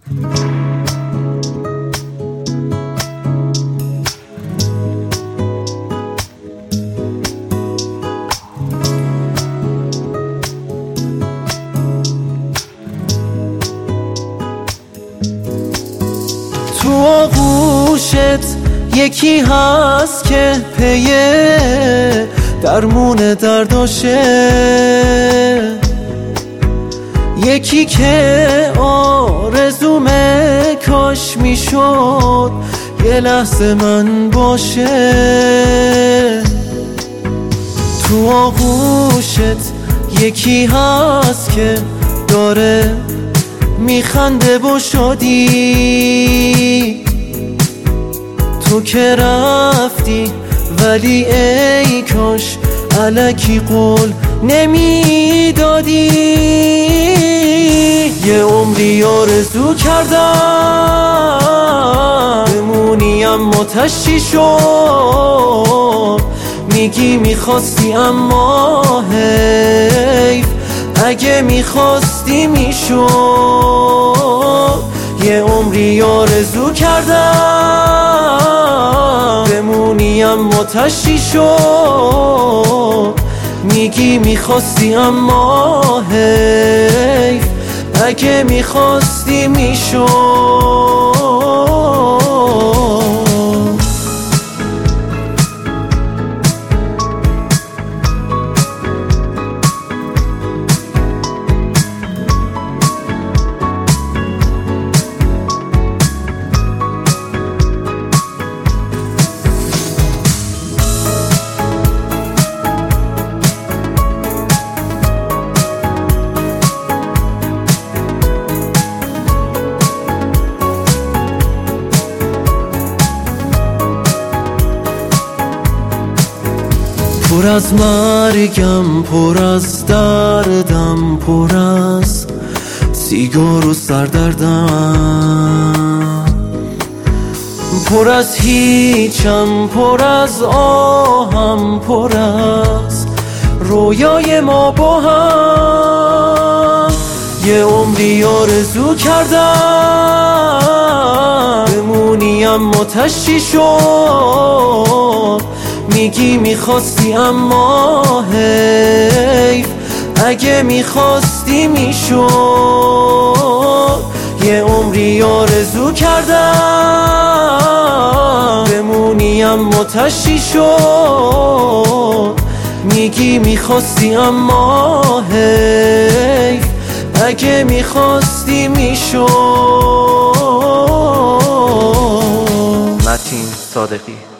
تو آغوشت یکی هست که پی درمون درداشه، یکی که آرزومه کاش میشد یه لحظه من باشه. تو آغوشت یکی هست که داره میخنده با شادی، تو که رفتی ولی ای کاش الکی قول نمیدادی. یه عمری آرزو کردم بمونی اما تشی شد، میگی میخواستی اما حیف اگه میخواستی میشد. یه عمری آرزو کردم بمونی اما تشی شد، میگی میخواستی اما حیف اگه میخواستی میشد. پر از مرگم، پر از دردم، پر از سیگار و سردردم، پر از هیچم، پر از آهم، پر از رویای ما با هم. یه عمری آرزو کردم بمونی اما تشی شد، میگی میخواستی اما حیف اگه میخواستی میشد. یه عمری آرزو کردم بمونی اما تشی شد، میگی میخواستی اما حیف اگه میخواستی میشد. متین صادقی.